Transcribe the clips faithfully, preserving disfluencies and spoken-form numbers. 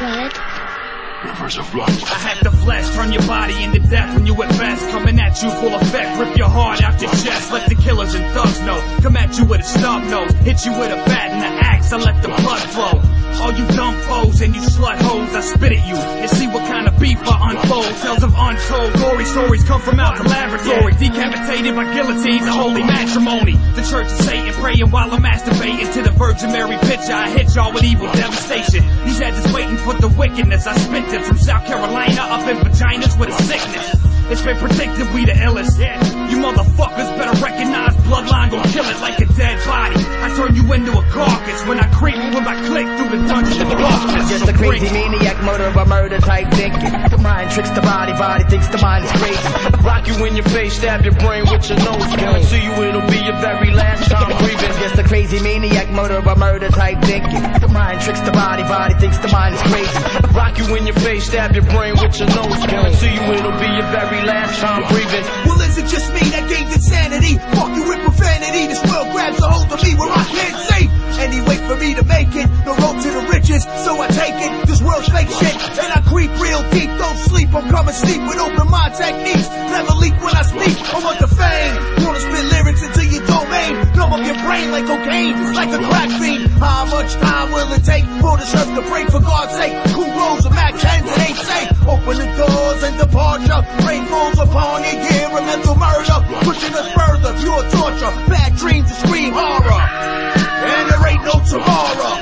ahead. Rivers of blood. I hack the flesh, turn your body into death when you at best. Coming at you full effect, rip your heart out your chest. Let the killers and thugs know. Come at you with a stub nose, hit you with a bat and an axe. I let the blood flow. All you dumb foes and you slut hoes, I spit at you and see what kind of beef I unfold. Tales of untold glory stories come from out the laboratory. Decapitated by guillotines, a holy matrimony. The church of Satan praying while I'm masturbating to the Virgin Mary picture. I hit y'all with evil devastation. These heads is waiting for the wickedness. I spit this from South Carolina up in vaginas with a sickness. It's been predicted we the illest. Yeah. You motherfuckers better recognize bloodline gon' kill it like a dead body. I turn you into a carcass when I creep with my click through the dungeon of darkness. Just a crazy maniac, murderer, murder type thinking. The mind tricks the body, body thinks the mind is crazy. Rock you in your face, stab your brain with your nose. Guarantee you it'll be your very last time breathing. Just a crazy maniac, murderer, murder type thinking. The mind tricks the body, body thinks the mind is crazy. Rock you in your face, stab your brain with your nose. Guarantee you it'll be your very last time breathing. Well, is it just me that gained insanity? Fuck you with profanity. This world grabs a hold of me where I can't see. Any way for me to make it, no road to the riches, so I take it. This world's fake shit, and I creep real deep. Don't sleep, I'm coming sleep with open mind techniques. Never leak when I speak, I want the fame. Wanna spit lyrics into your domain, numb up your brain like cocaine, like a crack fiend. How much time will it take for this earth to break? For God's sake, cool rolls of Mac tens, it ain't safe. Open the doors and departure, rain falls upon you, yeah, a mental murder. Pushing us further, pure torture, bad dreams and scream horror. And there ain't no tomorrow.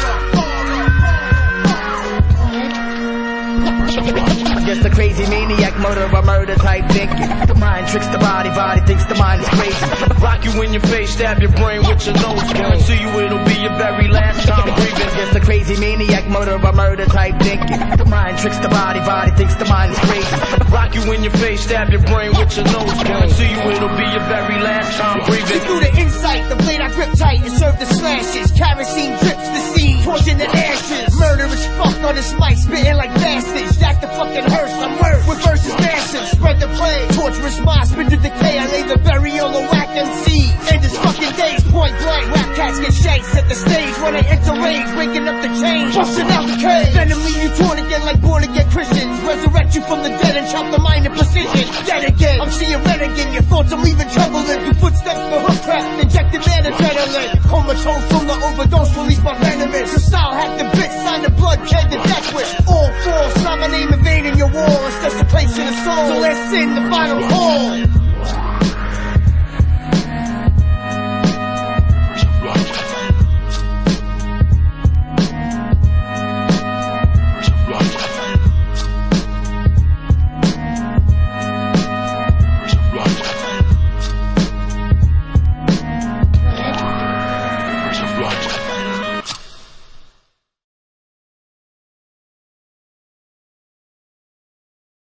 Just a crazy maniac, murderer, murder type thinking. The mind tricks the body, body thinks the mind is crazy. Rock you in your face, stab your brain with your nose. Guarantee you it'll be your very last time breathing. Just a crazy maniac, murderer, murder type thinking. The mind tricks the body, body thinks the mind is crazy. Rock you in your face, stab your brain with your nose. Guarantee you it'll be your very last time breathing. See through the insight, the blade I grip tight and serve the slashes. Kerosene drips the scene, torching the ashes. Murderous fuck on this mic, spitting like bastards. Jack the fucking hearse, I'm worse. With verses massive, spread the plague. Torturous mind, spit the decay. I lay the burial of whack M Cs. End this fucking days, point blank. Rap cats get shakes at the stage when they enter rage, waking up the change, busting out the cage. Venom leave you torn again like born again Christians. Resurrect you from the dead and chop the mind in precision. Dead again, I'm seeing red again. Your thoughts I'm leaving troubling. Through footsteps for hookcraft, injected man adrenaline. Comatose from the overdose, release my venomous. The style hack the bit, sign the blood, can the